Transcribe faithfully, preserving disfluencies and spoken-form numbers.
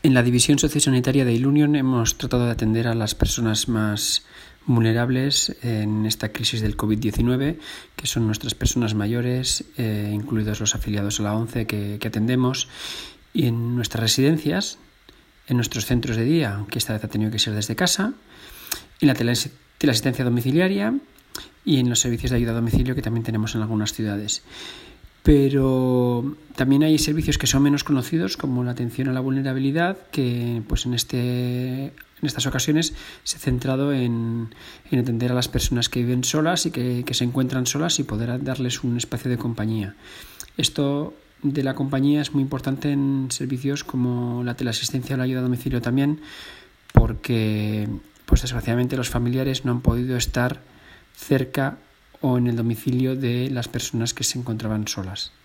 En la división sociosanitaria de Ilunion hemos tratado de atender a las personas más vulnerables en esta crisis del covid diecinueve, que son nuestras personas mayores, eh, incluidos los afiliados a la ONCE que, que atendemos, y en nuestras residencias, en nuestros centros de día, que esta vez ha tenido que ser desde casa, en la tele- teleasistencia domiciliaria y en los servicios de ayuda a domicilio que también tenemos en algunas ciudades. Pero también hay servicios que son menos conocidos, como la atención a la vulnerabilidad, que pues en este en estas ocasiones se ha centrado en, en atender a las personas que viven solas y que, que se encuentran solas y poder darles un espacio de compañía. Esto de la compañía es muy importante en servicios como la teleasistencia o la ayuda a domicilio también, porque pues desgraciadamente los familiares no han podido estar cerca o en el domicilio de las personas que se encontraban solas.